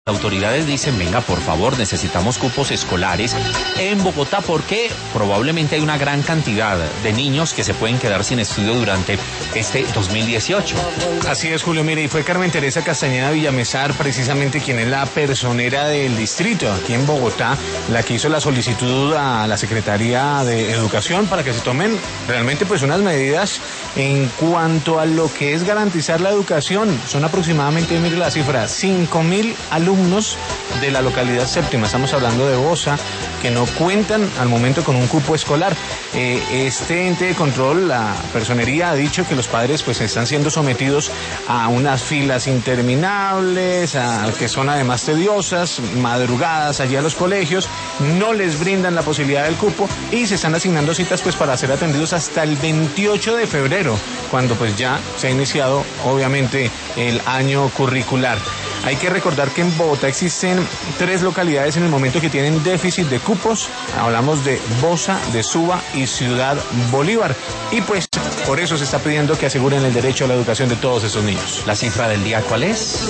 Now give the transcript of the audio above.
autoridades dicen, venga, por favor, necesitamos cupos escolares en Bogotá porque probablemente hay una gran cantidad de niños que se pueden quedar sin estudio durante este 2018. Así es, Julio. Mire, y fue Carmen Teresa Castañeda Villamesar, precisamente quien es la personera del distrito aquí en Bogotá, la que hizo la solicitud a la Secretaría de Educación para que se tomen realmente pues unas medidas en cuanto a lo que es garantizar la educación. Son aproximadamente, mire la cifra, 5.000 alumnos de la localidad séptima, estamos hablando de Bosa, que no cuentan al momento con un cupo escolar. Este ente de control, la personería, ha dicho que los padres pues están siendo sometidos a unas filas interminables, que son además tediosas, madrugadas allí a los colegios, no les brindan la posibilidad del cupo y se están asignando citas pues para ser atendidos hasta el 28 de febrero, cuando pues ya se ha iniciado obviamente el año curricular. Hay que recordar que en Bogotá existen 3 localidades en el momento que tienen déficit de cupos. Hablamos de Bosa, de Suba y Ciudad Bolívar. Y pues por eso se está pidiendo que aseguren el derecho a la educación de todos estos niños. ¿La cifra del día cuál es?